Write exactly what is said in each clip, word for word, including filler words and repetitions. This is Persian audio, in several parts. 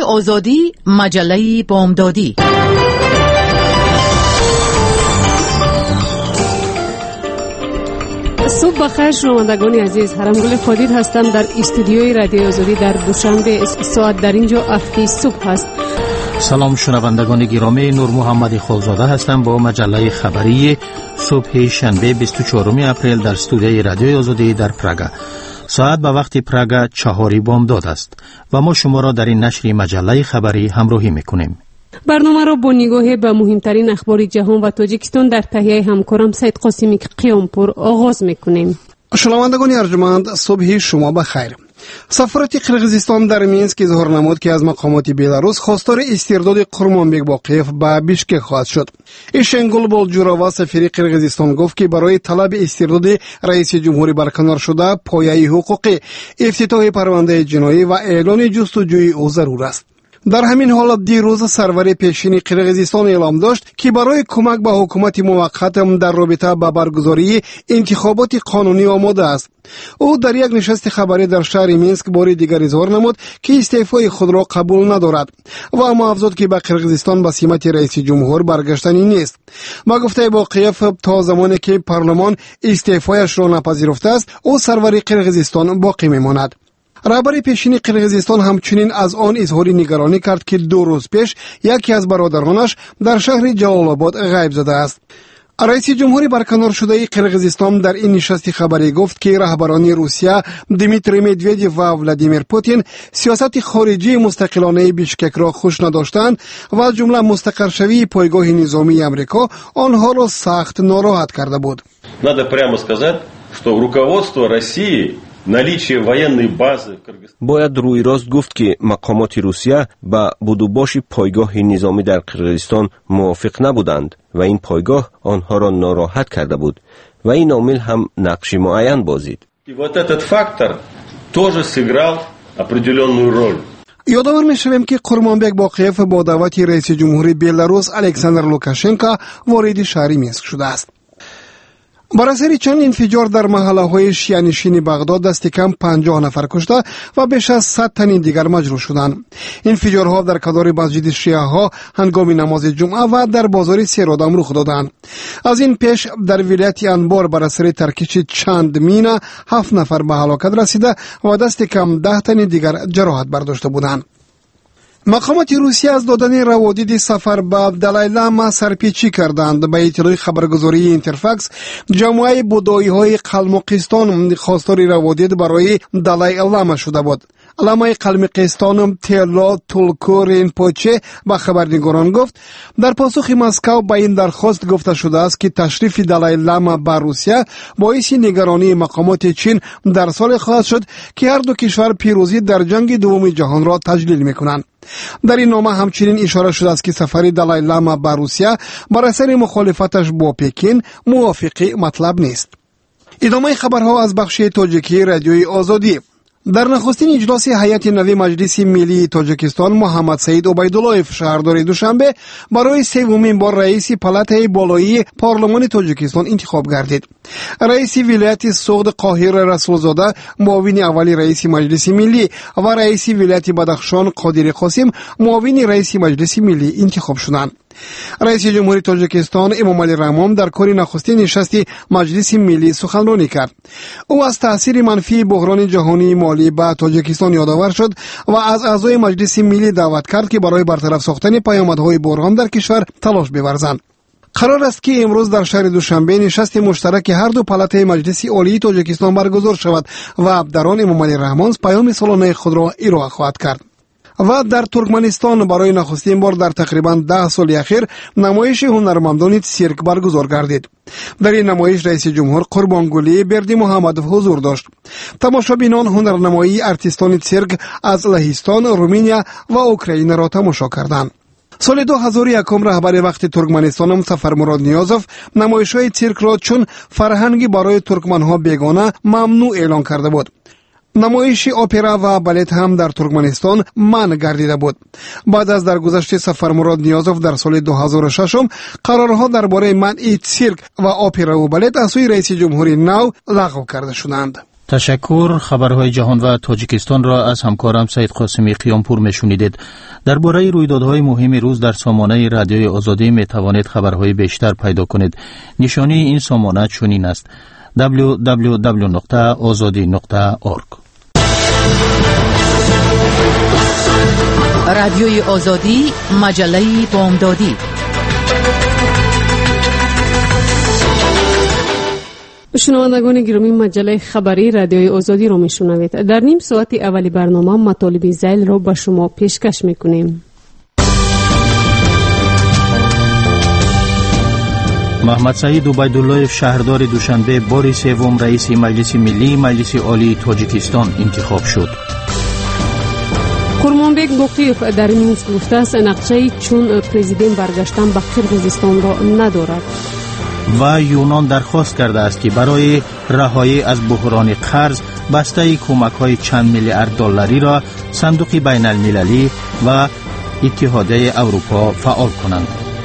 آزادی، مجله بامدادی. صبح بخیر شنوندگان عزیز، حرمگل فادید هستم در استودیوی رادیو آزادی در دوشنبه. ساعت در اینجا هفت صبح است. سلام شنوندگان گرامی، نور محمد خالزاده هستم با مجله خبری صبح شنبه بیست و چهارم اپریل در استودیوی رادیو آزادی در پراگ. ساعت به وقت پراگ چهاری بامداد است و ما شما را در این نشر مجله خبری همراهی میکنیم. برنامه را با نگاه به مهمترین اخبار جهان و تاجیکستان در تهیه همکارم سید قاسمی قیامپور آغاز میکنیم. شنوندگان ارجمند، صبح شما بخیر. سفارت قرقیزستان در مینسک اظهار نمود که از مقامات بلاروس خواستار استرداد قرمانبک باقیف به بیشکک خواهد شد. ایشنگول بولجورова سفیر قرقیزستان گفت که برای طلب استرداد رئیس جمهوری برکنار شده پایه حقوقی، افتتاح پرونده جنایی و اعلان جستجوی او ضرور است. در همین حال دیروز سرور پیشین قرقیزستان اعلام داشت که برای کمک به حکومت موقت در رابطه با برگزاری انتخابات قانونی آماده است. او در یک نشست خبری در شهر مینسک بار دیگر اظهار نمود که استعفای خود را قبول ندارد و اما افزود که به قرقیزستان به سمت رئیس جمهور برگشتنی نیست. با گفته باقیف تا زمانی که پارلمان استعفایش را نپذیرفته است، او سرور قرقیزستان باقی میماند. رهبر پیشین قرقیزستان همچنین از آن اظهار نگرانی کرد که دو روز پیش یکی از برادرانش در شهر جلال آباد غیب شده است. رئیس جمهوری برکنار شده قرقیزستان در این نشست خبری گفت که رهبران روسیه دیمیتری مدودیو و ولادیمیر پوتین سیاست خارجی مستقلانه بیشکک را خوش نداشتند و از جمله مستقر شوی پایگاه نظامی امریکا آنها را سخت ناراحت کرده بود. Надо прямо сказать, что руководство России наличие военной базы в Кыргызстане. باید روی راست گفت که مقامات روسیه با بدوباش پایگاه نظامی در قرقیزستان موافق نبودند و این پایگاه آنها را ناراحت کرده بود و این عامل هم نقش معین بازید. И вот этот фактор тоже сыграл определенную роль. یادآور می‌شویم که قرمانبک باقیف با دعوت رئیس جمهوری بلاروس الکساندر لوکاشنکو وارد شهر مینسک شده است. بر اثر چند انفجار در محله‌های شیعه‌نشین بغداد دست کم پنجاه نفر کشته و بیش از صد تن دیگر مجروح شدند. انفجارها در کنار مسجد شیعه‌ها هنگام نماز جمعه و در بازار سیرادم رخ دادند. از این پیش در ولایت انبار بر اثر ترکش چند مینه هفت نفر به هلاکت رسیده و دست کم ده تن دیگر جراحت برداشته بودند. مقامات روسیه از دادن روادید سفر به دلای لاما سرپیچی کردند. به اطلاع خبرگزاری اینترفکس، جمعیت بودایی های قلمقیستان خواستار روادید برای دلای لاما شده بود. علامه قلمقیستان تیلا تولکو رینپوچه به خبرنگاران گفت در پاسخ مسکو به این درخواست گفته شده است که تشریف دلای لاما به روسیه باعث نگرانی مقامات چین در سال خواهد شد که هر دو کشور پیروزی در جنگ دوم جهان را تجلیل میکنند. در این نامه همچنین اشاره شده است که سفر دلای لاما به روسیه بر اثر مخالفتش با پکین موافق مطلب نیست. ادامه خبرها از بخش تاجیکی رادیوی آزادی. در نخستین اجلاس هیئت نوی مجلس ملی تاجیکستان محمد سعید عبیداللهیف شهردار دوشنبه برای سومین بار رئیس پالاتای بالایی پارلمان تاجیکستان انتخاب گردید. رئیس ولایت سوغد قاهر رسولزاده معاون اول رئیس مجلس ملی و رئیس ولایت بدخشان قادر قاسم معاون رئیس مجلس ملی انتخاب شدند. رئیس جمهوری تاجیکستان امامعلی رحمان در کار نخستین نشست مجلس ملی سخنرانی کرد. او از تاثیر منفی بحران جهانی مالی به تاجیکستان یادآور شد و از اعضای مجلس ملی دعوت کرد که برای برطرف ساختن پیامدهای بحران در کشور تلاش بورزند. قرار است که امروز در شهر دوشنبه نشست مشترک هر دو پالاتای مجلس عالی تاجیکستان برگزار شود و در آن امامعلی رحمان پیام سالانه خود را ارائه خواهد کرد. و در ترکمنستان برای نخستین بار در تقریباً ده سال اخیر نمایش هنرمندان سیرک برگزار گردید. در این نمایش رئیس جمهور قربانگلی بردی محمدوف حضور داشت. تماشابینان هنرنمایی ارتیستان سیرک از لهستان، رومانیا و اوکراین را تماشا کردند. سال دو هزار و یک رهبر وقت ترکمنستان مظفر مراد نیازوف نمایش‌های سیرک را چون فرهنگی برای ترکمن‌ها بیگانه ممنوع اعلان کرده بود. نمایش اپرا و بالت هم در ترکمنستان منع گردیده بود. بعد از درگذشت سفر مراد نیازوف در سال دو هزار و شش قرارها درباره منع سیرک و اپرا و بالت از سوی رئیس جمهوری نو لغو کرده شدند. تشکر. خبرهای جهان و تاجیکستان را از همکارم سید قاسمی قیامپور میشنیدید. درباره رویدادهای مهم روز در سامانه رادیوی آزادی می توانید خبرهای بیشتر پیدا کنید. نشانی این سامانه چنین است: دبلیو دبلیو دبلیو نقطه آزادی نقطه اورگ. رادیوی آزادی، مجله بامدادی. شنوندگان گرامی، مجله خبری رادیوی آزادی را میشنوید. در نیم ساعت اولی برنامه مطالب ذیل را به شما پیشکش میکنیم. محمد سعید عبیداللهیف شهردار دوشنبه بار سوم رئیس مجلس ملی مجلس عالی تاجیکستان انتخاب شد. کرمانبک باقیف در مینسک گفته است نقشه چون پرزیدنت برگشتن به قرقیزستان را ندارد. و یونان درخواست کرده است که برای رهایی از بحران قرض بسته کمک‌های چند میلیارد دلاری را صندوق بین المللی و اتحادیه اروپا فعال کنند.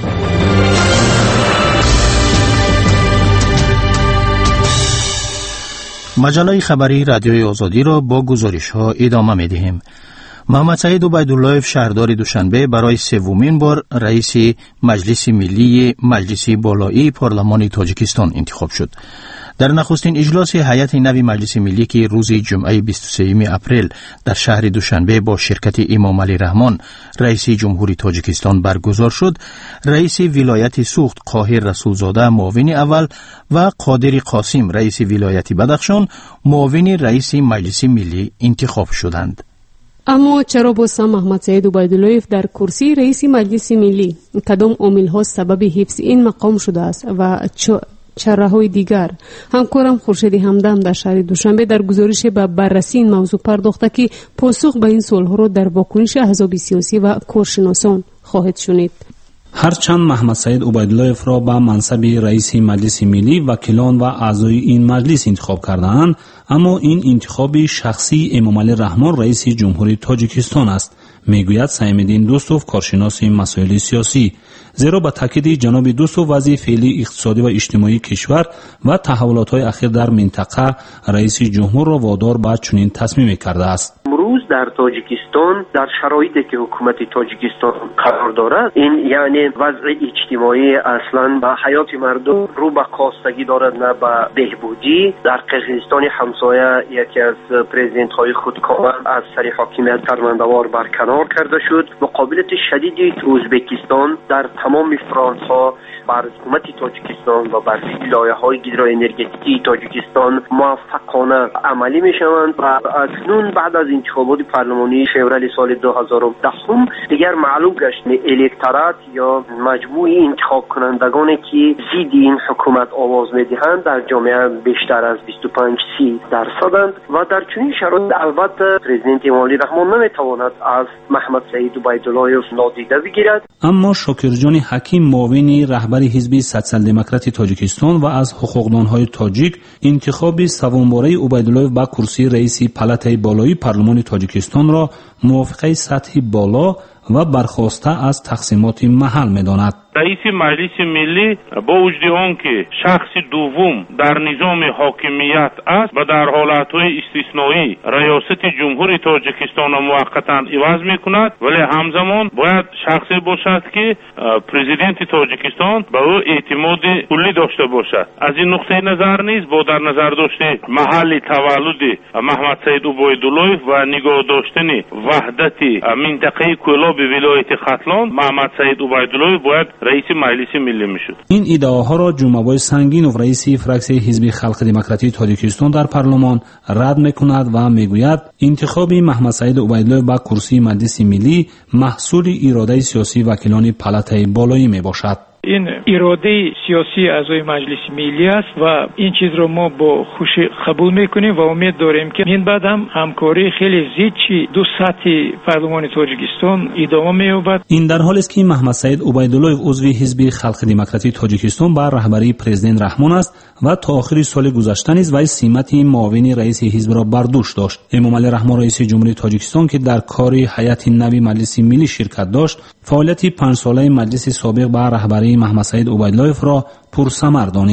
مجله خبری رادیوی آزادی را با گزارش‌ها ادامه می‌دهیم. محمد سعید عبیداللهیف شهردار دوشنبه برای سومین بار رئیس مجلس ملی مجلس بالایی پارلمان تاجیکستان انتخاب شد. در نخستین اجلاس هیئت نو مجلس ملی که روز جمعه بیست و سوم اپریل در شهر دوشنبه با شرکت امام علی رحمان رئیس جمهوری تاجیکستان برگزار شد، رئیس ولایت سوخت قاهر رسولزاده معاون اول و قادر قاسم رئیس ولایت بدخشان معاون رئیس مجلس ملی انتخاب شدند. اما چرا بازم محمد سعید عبیداللهیف در کرسی رئیس مجلس ملی؟ کدام عامل‌ها سبب حفظ این مقام شده است و چره‌های دیگر؟ همکارم خورشید همدم در شهر دوشنبه در گزارش به بررسی این موضوع پرداخته که پاسخ به این سوال‌ها را در واکنش احزاب سیاسی و کارشناسان خواهد شنید. هرچند محمد سعید عبیداللهیف را به منصب رئیس مجلس ملی وکیلان و اعضای این مجلس انتخاب کردند، اما این انتخاب شخصی امام علی رحمان رئیس جمهوری تاجیکستان است، میگوید سعیدالدین دوستوف کارشناس مسائل سیاسی. زیرا با تاکید جناب دوستوف وضع فعلی اقتصادی و اجتماعی کشور و تحولات‌های اخیر در منطقه رئیس جمهور را وادار به چنین تصمیم کرده است. امروز در تاجیکستان در شرایطی که حکومت تاجیکستان قرار دارد، این یعنی وضع اجتماعی اصلا به حیات مردم رو به کاستگی دارد نه به بهبودی. در قرقیزستان همسایه یکی از پرزیدنت های خودکامه از سر حاکمیت فرماندوار برکنار کرده شد. مقابلت شدیدی ازبکستان در تمام فرانس ها بر حکومت تاجیکستان و بر لایه های گیدروانرژتیکی تاجیکستان موفقانه عملی می شوند و اکنون بعد از انتخابات پارلمانی فوریه سال دو هزار و ده دیگر معلوم گشت الکترات یا مجموع انتخاب کنندگانی که ضد این حکومت آواز می دهند در جامعه بیشتر از بیست و پنج سی درصدند و در چنین شرایط البته پرزیدنت امام علی رحمان نمی تواند از محمد سعید عبیداللهیف نادیده بگیرد. اما شاکرجان حکیم معاون رهبر حزب سوسیال دموکرات تاجیکستان و از حقوقدانهای تاجیک انتخاب سومباره عبیداللهیف به کرسی رئیس پالاتای بالایی پارلمان تاجیکستان را موافقه سطحی بالا و برخواسته از تقسیمات محل می‌داند. رئیس مجلس ملی با وجود آنکه شخص دوم در نظام حاکمیت است و در حالت‌های استثنایی ریاست جمهوری تاجیکستان را موقتا عوض می‌کند، ولی همزمان باید شخصی باشد که پرزیدنت تاجیکستان به او اعتماد کلی داشته باشد. از این نقطه نظر نیز با در نظر داشته محل تولد محمد سعید عبیداللهیف و نگاه داشتن وحدت منطقه کلاب ولایت ختلان، محمد سعید عبیداللهیف باید رئیس مجلس ملی میشد. این ادعاها را جمعه‌بای سنگینوف رئیس فراکسیون حزب خلق دموکراتی تاجیکستان در پارلمان رد میکند و میگوید انتخاب محمد سعید عبیداللهیف به کرسی مجلس ملی محصول اراده سیاسی وکیلان پالاتای بالایی میباشد. این اراده سیاسی اعضای مجلس ملی است و این چیز رو ما با خوشی قبول میکنیم و امید داریم که این بعد هم همکاری خیلی زیاد دو سطح پارلمان تاجیکستان ادامه می‌یابد. این در حالی است که محمد سعید عبیداللهیف عضو حزب خلق دموکراتی تاجیکستان بر رهبری پرزیدنت رحمان است و تا آخر سال گذشته نیز وی سمت معاون رئیس حزب را بر دوش داشت. امام علی رحمان رئیس جمهوری تاجیکستان که در کار هیئت نو مجلس ملی شرکت داشت، فعالیت پنج ساله مجلس سابق بر رهبری محمد سعید عبیداللهیف را پرثمر دانست.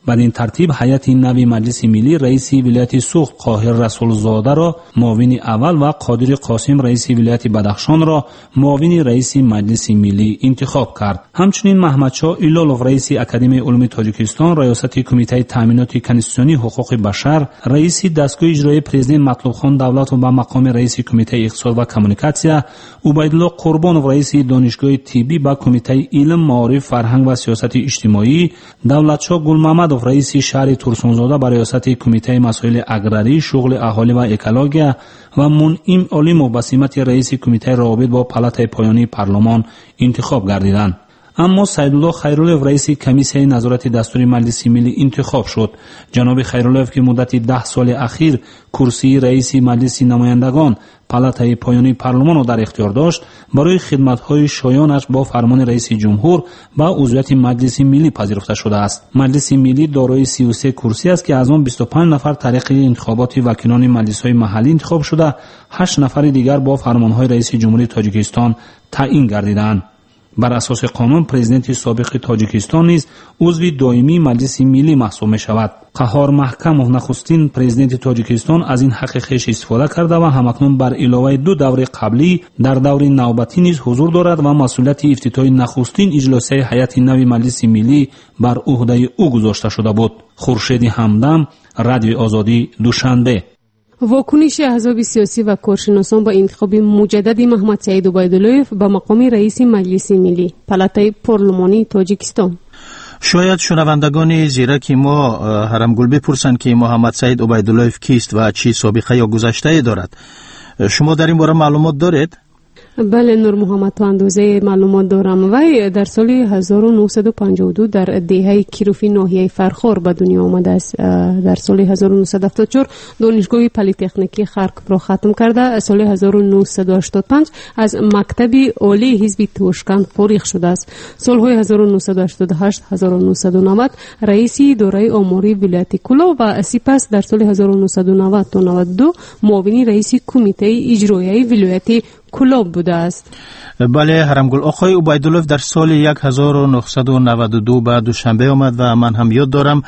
بدین ترتیب هیئت نوی مجلس ملی رئیس ولایت سوخت قاهر رسول زاده را معاون اول و قادر قاسم رئیس ولایت بدخشان را معاون رئیس مجلس ملی انتخاب کرد. همچنین محمدشاه ایلولوف رئیس اکادمی علوم تاجیکستان ریاست کمیته تامینات کنستیتوسیونی حقوق بشر، رئیس دستگاه اجرایی پرزیدنت مطلوب خان دولت و به مقام رئیس کمیته اقتصاد و کمونیکاسیا، عبیدالله قربانوف رئیس دانشگاه طبی با کمیته علم، معارف، فرهنگ و سیاست اجتماعی، دولتشاه گل محمدوف رئیس شهر تورسونزاده با ریاست کمیته مسائل اگراری، شغل اهالی و اکولوژی و منعم علیموف به سمت رئیس کمیته روابط با پالات پایانی پارلمان انتخاب گردیدند. اما سیدالله خیراللهیف رئیس کمیسیون نظارت دستوری مجلس ملی انتخاب شد. جناب خیراللهیف که مدت ده سال اخیر کرسی رئیس مجلس نمایندگان پالاتای پایانی پارلمان را در اختیار داشت، برای خدمت‌های شایانش با فرمان رئیس جمهور با عضویت مجلس ملی پذیرفته شده است. مجلس ملی دارای سی و سه کرسی است که از آن بیست و پنج نفر طریق انتخابات وکیلان مجلس‌های محلی انتخاب شده، هشت نفر دیگر با فرمان‌های رئیس جمهوری تاجیکستان تعیین گردیدند. بر اساس قانون پرزیدنت سابق تاجیکستان نیز عضو دائمی مجلس ملی محسوب می شود. قهار محکموف نخستین پرزیدنت تاجیکستان از این حق خویش استفاده کرده و همکنون بر علاوه دو دور قبلی در دور نوبتی نیز حضور دارد و مسئولیت افتتاح نخستین اجلاس هیئت نوی مجلس ملی بر عهده او گذاشته شده بود. خورشید همدم، رادیو آزادی، دوشنبه. واکنش احزاب سیاسی و کارشناسان با انتخاب مجدد محمد سعید عبیداللهیف به مقام رئیس مجلس ملی پالاتای پارلمانی تاجیکستان. شاید شنوندگان زیرک ما هرمگل بپرسند که محمد سعید عبیداللهیف کیست و چی سابقه یا گذشته دارد. شما در این باره معلومات دارید؟ بله نور محمد، تو اندازه معلومات دارم. وی در سال هزار و نهصد و پنجاه و دو در دهه کیروفی ناحیه فرخار به دنیا آمده است. در سال هزار و نهصد و هفتاد و چهار دانشگاه پلی‌تکنیکی خارکوف را ختم کرده. سال هزار و نهصد و هشتاد و پنج از مکتب عالی حزب توشکند فارغ شده است. سالهای هزار و نهصد و هشتاد و هشت هزار و نهصد و نود رئیس اداره آماری ولایت کولا و سپس در سال هزار و نهصد و نود تا نود و دو معاون رئیس کمیته اجرایی ولایت کلاب بوده است. بله هرمگل، آقای عبیداللهیف در سال هزار و نهصد و نود و دو به دوشنبه آمد و من هم یاد دارم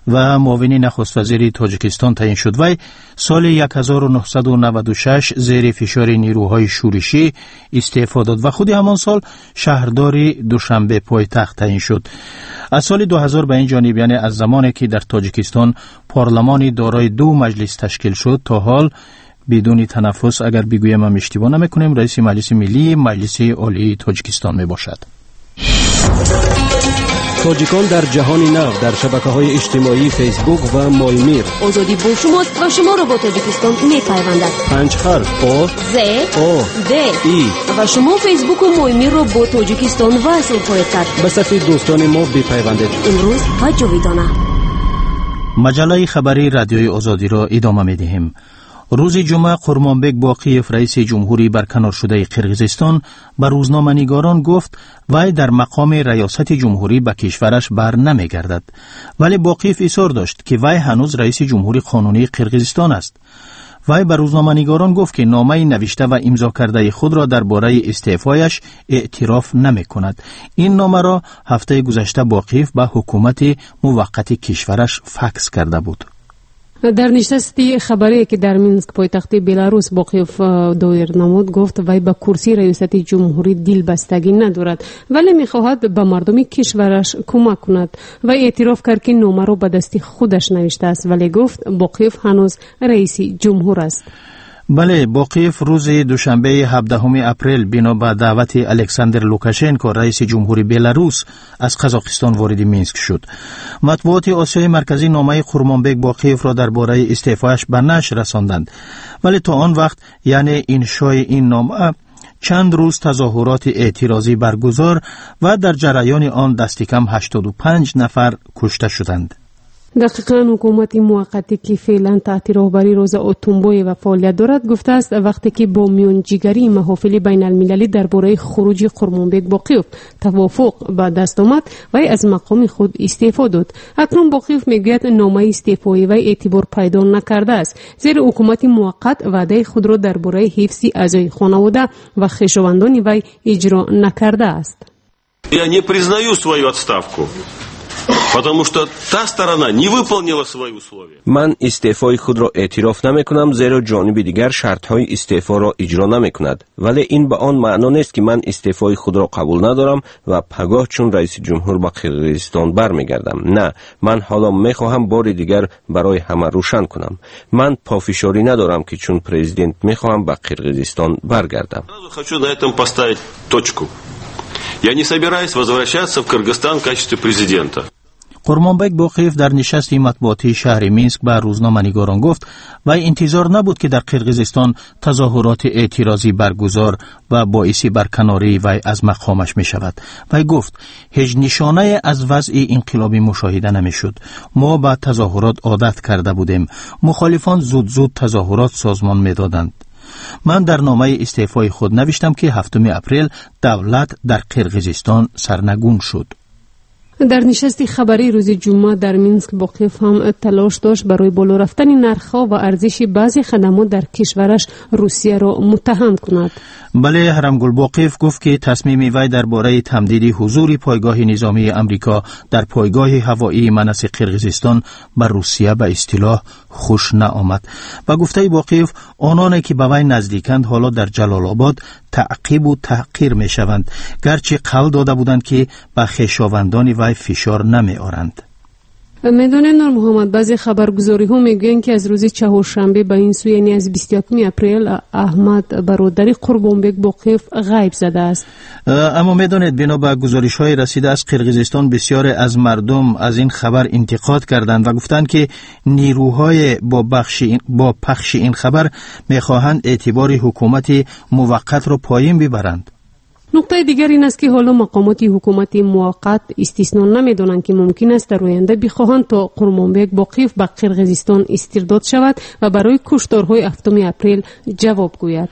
و معاون نخست وزیر تاجیکستان تعیین شد. وی سال هزار و نهصد و نود و شش زیر فشار نیروهای شورشی استعفا داد و خود همان سال شهردار دوشنبه پایتخت تعیین شد. از سال دو هزار به این جانب، یعنی از زمانی که در تاجیکستان پارلمانی دارای دو مجلس تشکیل شد تا حال بدون تنفس، اگر بگویم هم اشتباه نمیکنیم، رئیس مجلس ملی مجلس عالی تاجیکستان می باشد. تاجیکان در جهان نو در شبکه‌های اجتماعی فیسبوک و مایمیر. آزادی با شماست و شما را با تاجیکستان می‌پیوندد. پنج حرف آ ز آ د ای و شما فیسبوک و مایمیر را با تاجیکستان وصل خواهید کرد. به صفحه دوستان ما بپیوندید. امروز تا جاویدانه. مجله خبری رادیوی آزادی را ادامه می‌دهیم. روز جمعه قرمانبک باقیف رئیس جمهوری برکنار شده قرقیزستان به روزنامه‌نگاران گفت وی در مقام ریاست جمهوری به کشورش بر نمیگردد، ولی باقیف اصرار داشت که وی هنوز رئیس جمهوری قانونی قرقیزستان است. وی به روزنامه‌نگاران گفت که نامه نوشته و امضا کرده خود را درباره استعفایش اعتراف نمی‌کند. این نامه را هفته گذشته باقیف به حکومت موقت کشورش فکس کرده بود. در نشستی خبری که در مینسک پایتخت بلاروس باقیف دایر نمود گفت وی به کرسی ریاست جمهوری دل بستگی ندارد، ولی میخواهد به مردم کشورش کمک کند. و اعتراف کرد که نامه را به دست خودش نوشته است، ولی گفت باقیف هنوز رئیس جمهور است. بله، باقیف روز دوشنبه هفدهم اپریل بنا به دعوت الکساندر لوکاشنکو رئیس جمهوری بلاروس از قزاقستان وارد مینسک شد. مطبوعات آسیای مرکزی نامه قرمانبک باقیف را درباره استعفایش به نشر رساندند، ولی تا آن وقت، یعنی انشای این نامه، چند روز تظاهرات اعتراضی برگزار و در جریان آن دست کم هشتاد و پنج نفر کشته شدند. دقیقاً حکومت موقتی که فعلا تحت رهبری روزا اوتونبوی و فعالیت دارد گفته است وقتی که با میانجیگری محافل بین المللی درباره خروج قرمانبک باقیف توافق به دست آمد و از مقام خود استعفا داد. اکنون باقیف میگوید نامه استعفای وی اعتبار پیدا نکرده است، زیرا حکومت موقت وعده خود را درباره حفظ اعضای خانواده و خویشاوندان وی اجرا نکرده است. Я не признаю свою отставку. Потому что та сторона не выполнила свои условия. من استعفای خود را اعتراف نمی کنم زیرا جانب دیگر شرط های استعفا را اجرا نمی کند. ولی این به آن معنا نیست که من استعفای خود را قبول ندارم و پگاه چون رئیس جمهور به قرقیزستان برمیگردم. نه، من حالا می خواهم بار دیگر برای همه روشن کنم. من پافشاری ندارم که چون پرزیدنت می خواهم به قرقیزستان برگردم. Хочу на этом поставить точку. Я не собираюсь возвращаться в Кыргызстан в качестве президента. قرمانبک باقیف در نشستی مطبوعاتی شهر مینسک به روزنامه‌نگاران گفت و انتظار نبود که در قرقیزستان تظاهرات اعتراضی برگزار و باعث برکناری وی از مقامش می شود. وی گفت هیچ نشانه از وضع انقلابی مشاهده نمی شد. ما به تظاهرات عادت کرده بودیم. مخالفان زود زود تظاهرات سازمان می دادند. من در نامه استعفای خود نوشتم که هفتم اپریل دولت در قرقیزستان سرنگون شد. در نشست خبری روز جمعه در مینسک باقیف هم تلاش داشت برای بالا رفتن نرخ‌ها و ارزش بعضی خدمات در کشورش روسیه را متهم کند. بله، هرمگل باقیف گفت که تصمیم وی درباره تمدید حضور پایگاه نظامی امریکا در پایگاه هوایی منس قرقیزستان بر روسیه به اصطلاح خوش نآمد. و گفته باقیف آنانی که به وی نزدیکند حالا در جلال آباد تعقیب و تحقیر می شوند، گرچه قول داده بودند که به خویشاوندان وی فشار نمی آرند. میدونید نور محمد، بعضی خبرگزاری ها میگویند که از روز چهارشنبه به این سو یعنی از بیست و یکم اپریل احمد برادری قربانبک باقیف غیب زده است. اما میدونید بنا به گزارش های رسیده از قرقیزستان بسیار از مردم از این خبر انتقاد کردند و گفتند که نیروهای با بخش با پخش این خبر میخواهند اعتبار حکومت موقت را پایین ببرند. نقطه دیگر این است که حالا مقامات حکومت موقت استثنا نمیدونند که ممکن است در آینده بخواهند تا قرمانبک باقیف به قرقیزستان استرداد شود و برای کشتارهای هفتم اپریل جواب گوید.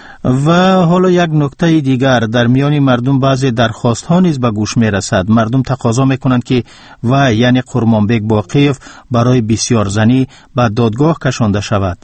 و حالا یک نکته دیگر، در میان مردم بعضی درخواست ها نیز به گوش می رسد. مردم تقاضا می کنند که و یعنی قرمانبک باقیف برای بسیار زنی به دادگاه کشانده شود.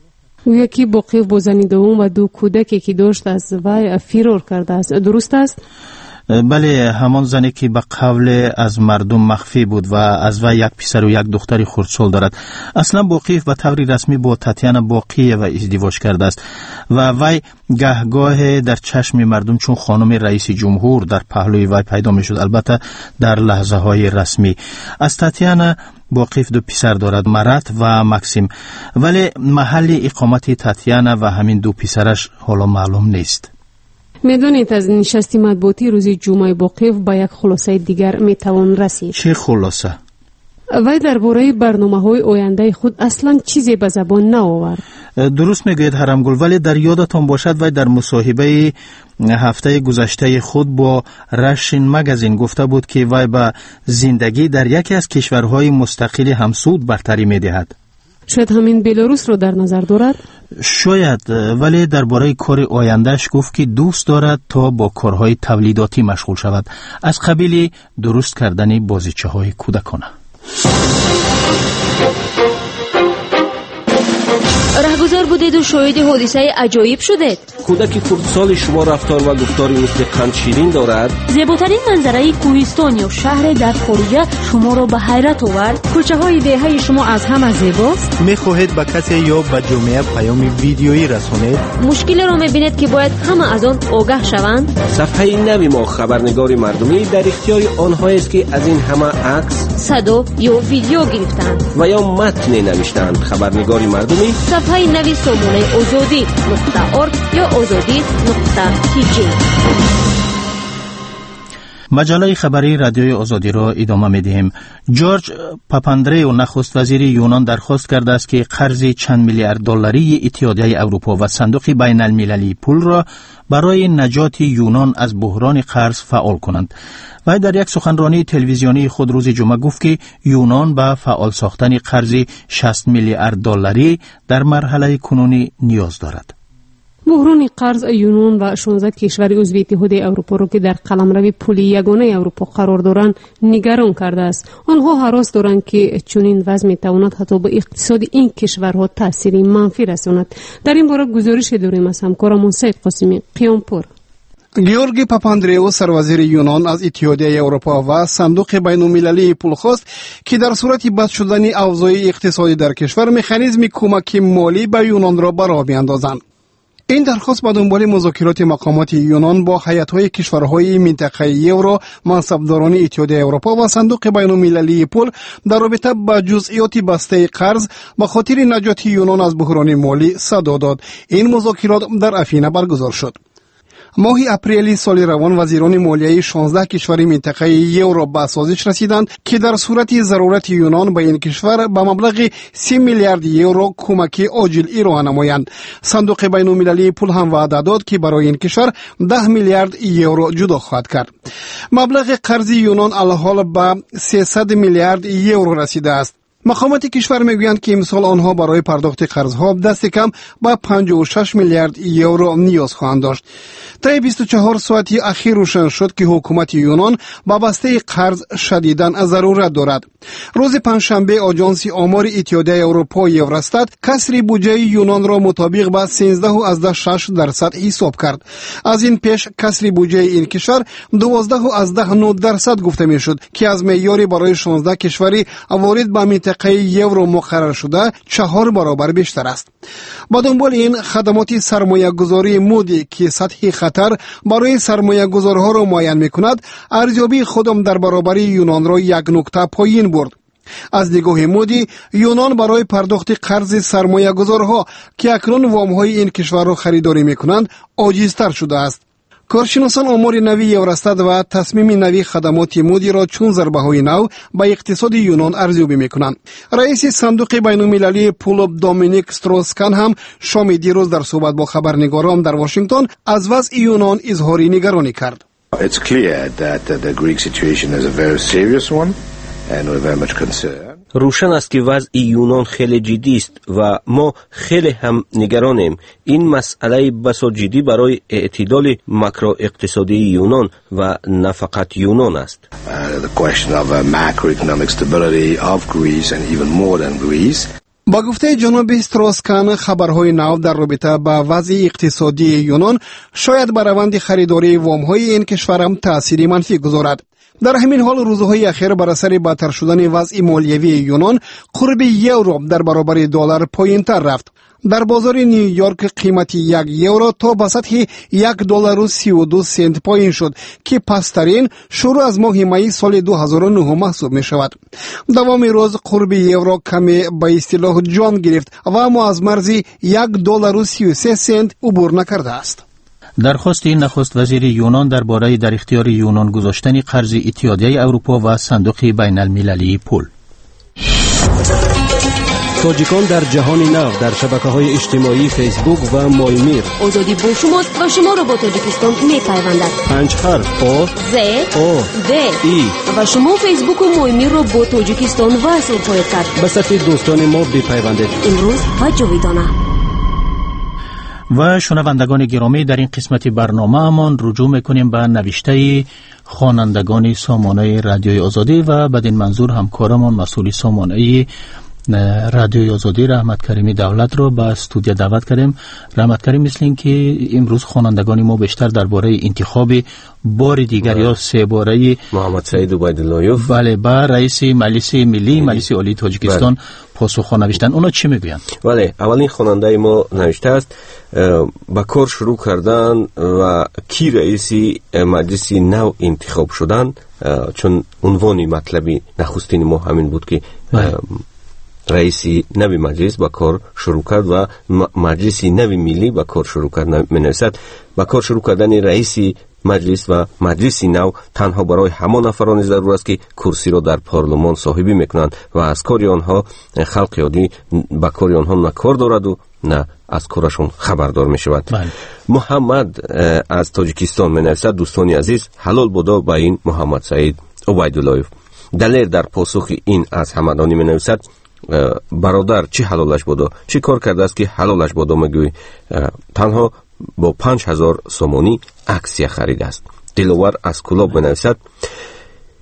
یکی باقیف با زنی دوم و دو کودکی که داشت از وی فرار کرده است، درست است؟ بله، همان زنی که به قول از مردم مخفی بود و از وی یک پسر و یک دختر خردسال دارد. اصلا باقیف به طور رسمی با تاتیانا باقیه و ازدواج کرده است و وی گهگاه در چشم مردم چون خانم رئیس جمهور در پهلوی وی پیدا می شد، البته در لحظه های رسمی. از تاتیانا باقیف دو پسر دارد، مرات و مکسیم، ولی محل اقامت تاتیانا و همین دو پسرش حالا معلوم نیست. میدونید از نشست مطبوعاتی روز جمعه باقیف با یک خلاصه دیگر میتوان رسید. چه خلاصه؟ وی درباره برنامه‌های آینده خود اصلا چیزی به زبان نآورد. درست میگوید هرمگل، ولی در یادتان باشد وی در مصاحبه هفته گذشته خود با رشین مگزین گفته بود که وی به زندگی در یکی از کشورهای مستقل همسود برتری میدهد. شاید همین بلاروس رو در نظر دارد؟ شاید، ولی درباره کار آیندهش گفت که دوست دارد تا با کارهای تولیداتی مشغول شود، از قبیل درست کردن بازیچه‌های کودکانه. رهگذار بودید و شاهد حادثه عجایب شدید. کودک خردسال شما رفتار و گفتاری مثل قند شیرین دارد. زیباترین منظره کوهستان یا شهر در خارج شما را به حیرت آورد. کوچه های دهه شما از همه زیباست. میخواهید به کسی یا به جامعه پیام ویدیویی رسانید؟ مشکل را میبینید که باید همه از آن آگاه شوند. صفحه نوی ما خبرنگار مردمی در اختیار آنهایی است که از این همه عکس، صدا یا ویدیو گرفتند و یا متن نوشتند. خبرنگار مردمی صفحه نوی سامانه آزادی نقطه ارگ یا آزادی نقطه تی جی. مجله خبری رادیوی آزادی را ادامه می‌دهیم. جورج پاپاندریو نخست وزیر یونان درخواست کرده است که قرض چند میلیارد دلاری اتحادیه اروپا و صندوق بین المللی پول را برای نجات یونان از بحران قرض فعال کنند. و در یک سخنرانی تلویزیونی خود روز جمعه گفت که یونان به فعال ساختن قرض شصت میلیارد دلاری در مرحله کنونی نیاز دارد. بحران قرض یونان و شانزده کشور عضو اتحادیه اروپا را که در قلمرو پولی یگانه اروپا قرار دارند نگران کرده است. آنها هراس دارند که چنین وضع میتواند حتی به اقتصاد این کشورها تأثیری منفی رساند. در این باره گزارش داریم از همکارمون سید قاسمی قیامپور. گیورگی پاپاندریو سروزیر یونان از اتحادیه اروپا و صندوق بین‌المللی پول خواست که در صورت بد شدن اوضاع اقتصادی در کشور مکانیزم کمک مالی به یونان را به راه بیاندازند. این درخواست به دنبال مذاکرات مقامات یونان با هیئت‌های کشورهای منطقه یورو، منصبداران اتحادیه اروپا و صندوق بین‌المللی پول در رابطه با جزئیات بسته قرض به خاطر نجات یونان از بحران مالی صدا داد. این مذاکرات در افینه برگزار شد. ماه اپریل سال روان وزیران مالیه شانزده کشور منطقه یورو به سازش رسیدند که در صورت ضرورت یونان به این کشور به مبلغ سی میلیارد یورو کمک عاجل ارائه نمایند. صندوق بین‌المللی پول هم وعده داد که برای این کشور ده میلیارد یورو جدا خواهد کرد. مبلغ قرض یونان الحال به سیصد میلیارد یورو رسیده است. مقامات کشور میگویند که امسال آنها برای پرداخت قرضها دست کم به پنجاه و شش میلیارد یورو نیاز خواهند داشت. طی بیست و چهار ساعتی اخیر روشن شد که حکومت یونان با بسته قرض شدیداً ضرورت دارد. روز پنجشنبه آژانس آمار اتحادیه اروپا یوروستات کسری بودجه یونان را مطابق با سیزده و از شش درصد حساب کرد. از این پیش کسری بودجه این کشور دوازده و از نه درصد گفته میشد که از معیاری برای شانزده کشوری وارد به منطقه یورو مقرر شده چهار برابر بیشتر است. با دنبال این خدمات سرمایه گذاری مودی که سطح خطر برای سرمایه گذارها را معین می کند، ارزیابی خودم در برابر یونان را یک نکته پایین برد. از نگاه مودی یونان برای پرداخت قرض سرمایه گذارها که اکنون وام های این کشور را خریداری می کنند عاجزتر شده است. کارشناسان آمار نوی یوروستات و تصمیم نوی خدمات مودی را چون ضربه های نو به اقتصاد یونان ارزیابی میکنند. رئیس صندوق بین‌المللی پول دومینیک ستروسکان هم شام دیروز در صحبت با خبرنگاران در واشنگتن از وضع یونان اظهار نگرانی کرد. It's clear that the Greek situation is a very serious one and we're very much concerned. روشن است که وضع یونان خیلی جدی است و ما خیلی هم نگرانیم. این مسئله بسیار جدی برای اعتدال ماکرو اقتصادی یونان و نه فقط یونان است. Uh, the question of uh, macroeconomic stability of Greece and even more than Greece. با گفته جناب استروسکان خبرهای نو در رابطه با وضع اقتصادی یونان شاید بر روند خریداری وام‌های این کشور هم تأثیری منفی گذارد. در همین حال روزهای اخیر بر اثر بدتر شدن وضع مالیوی یونان قرب یورو در برابر دلار پایین‌تر رفت. در بازار نیویورک قیمت یک یورو تا به سطح یک دلار و سی و دو سنت پایین شد که پسترین شروع از ماه می سال دو هزار و نه محسوب می شود. دوام روز قرب یورو کمی به اصطلاح جان گرفت و اما از مرز یک دلار و سی و سه سنت عبور نکرده است. درخواست نخست وزیر یونان درباره در اختیار یونان گذاشتن قرض اتحادیه اروپا و صندوق بین المللی پول. تاجیکان در جهان نو در شبکه‌های اجتماعی فیسبوک و مایمیر. آزادی با شماست و شما را با تاجیکستان می‌پیوندد. پنج حرف آ ز او د ای و شما فیسبوک و مایمیر را با تاجیکستان وصل خواهید کرد. به صف دوستان ما بپیوندید. امروز و جاویدانه. و شنوندگان گرامی، در این قسمت برنامه امان رجوع میکنیم به نوشته خوانندگان سامانه رادیوی آزادی و بدین منظور همکارمان مسئول سامانه رادیوی آزادی رحمت کریمی دولت رو به استودیو دعوت کردیم. رحمت کریم، مثل این که امروز خوانندگان ما بیشتر درباره انتخاب بار دیگر یا سه باره محمد سعید عبیداللهیوف بله با رئیس مجلس ملی مجلس عالی تاجیکستان پاسخ نوشتن، اونا چی میگویند؟ بله، اولین خواننده ما نوشته است با کار شروع کردن و کی رئیس مجلس نو انتخاب شدن، چون عنوان مطلبی نخستین ما همین بود که رئیس نوی مجلس با کار شروع کرد و مجلس نوی ملی با کار شروع کرد. می نویسد با کار شروع کردن رئیس مجلس و مجلس نو تنها برای همان افراد ضرور است که کرسی را در پارلمان صاحبی میکنند و از کار آنها خلق عادی با کار آنها نه کار دارد و نه از کارشون خبردار می شود. بله. محمد از تاجیکستان می نویسد دوستانی عزیز، حلال بودا با این محمد سعید عبیداللهیوف. دلیر در پاسخ این از همدانی می نویسد برادر چی حلالش بودا، چی کار کرده است که حلالش بودا؟ میگوی تنها با پنج هزار سومانی اکسیه خریده است. دلوار از کلاب بنویسد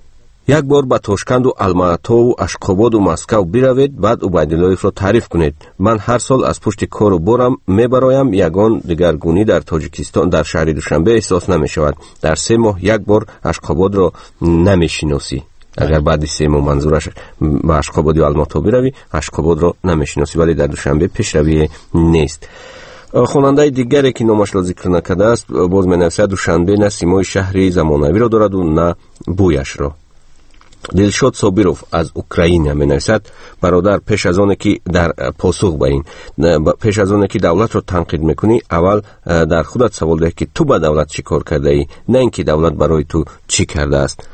یک بار به تاشکند و الماتا و اشخاباد و مسکو بروید، بعد عبیداللهیف را تعریف کنید. من هر سال از پشت کار و برم میبرایم، یگان دگرگونی در تاجیکستان در شهر دوشنبه احساس نمی شود. در سه ماه یک بار اشخاباد را نمیشناسی. اگر بعد سه ماه منظورش به اشخاباد یا الماتا بروی، اشخاباد را نمیشناسی، ولی در دوشنبه پیشروی نیست. خواننده دیگری که نامش را ذکر نکرده است باز می‌نویسد دوشنبه نه سیمای شهری زمانوی را دارد و نه بویش را. دلشاد صابیروف از اوکراین می‌نویسد برادر، پیش از آن که در پاسخ به این پیش از آن که دولت را تنقید میکنی، اول در خودت سوال ده که تو به دولت چی کار کرده ای، نه اینکه دولت برای تو چی کرده است.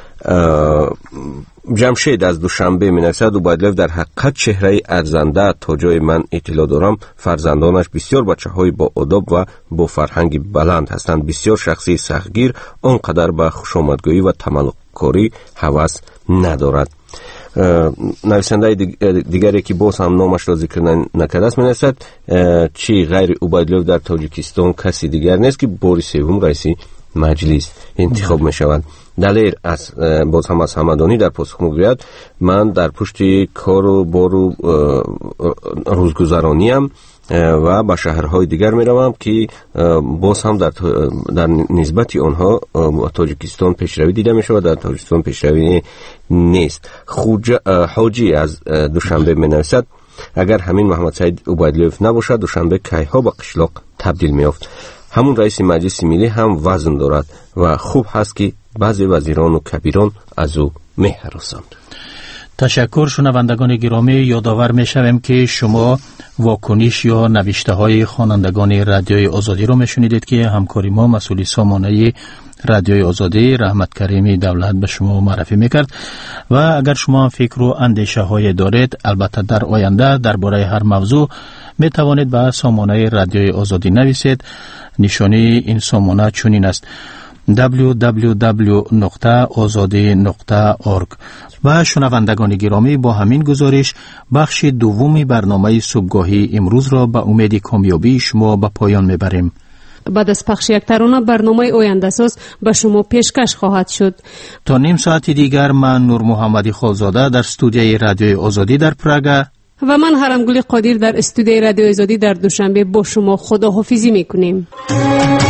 جمشید از دوشنبه می‌نویسد عبیدالله در حقیقت چهره ارزنده، تا جای من اطلاع دارم فرزندانش بسیار بچه‌های با آداب و با فرهنگ بلند هستند، بسیار شخصی سختگیر، آنقدر به خوشامدگویی و تملق‌کاری هوس ندارد. نویسنده دیگری که باز هم نامش را ذکر نکرده است می‌نویسد چی غیر عبیدالله در تاجیکستان کسی دیگر نیست که بار سوم رئیس مجلس انتخاب می شود. دلیر از باز هم از همدانی در پاسخ میگوید من در پشت کار و بار و روزگذرانیم و به شهرهای دیگر می روم که باز هم در, در نسبت آنها تاجیکستان پیشروی دیده می شود، در تاجیکستان پیشروی نیست. حاجی از دوشنبه می نویسد اگر همین محمد سعید عبیدالله نباشد دوشنبه کیها به قشلاق تبدیل می یافت. همون رئیس مجلس ملی هم وزن دارد و خوب هست که بعضی وزیران و کبیران از او می‌هراسند. تشکر. شنوندگان گرامی، یادآور می‌شویم که شما واکنش یا نوشته های خوانندگان رادیوی آزادی رو میشنیدید که همکاری ما مسئول سامانه رادیوی آزادی رحمت کریمی دولت به شما معرفی میکرد. و اگر شما فکر و اندیشه های دارید، البته در آینده درباره هر موضوع می توانید به سامانه رادیوی آزادی نویسید. نشانی این سامانه چنین است: دبلیو دبلیو دبلیو نقطه آزادی نقطه اورگ. و شنوندگان گرامی، با همین گزارش بخش دومی برنامه صبحگاهی امروز را به امید کامیابی شما به پایان میبریم. بعد از پخش یک ترانه برنامه آینده ساز به شما پیشکش خواهد شد. تا نیم ساعت دیگر من نور محمدی خالزاده در استودیوی رادیوی آزادی در پراگ و من هرمگل قادر در استودیوی رادیوی آزادی در دوشنبه با شما خداحافظی میکنیم.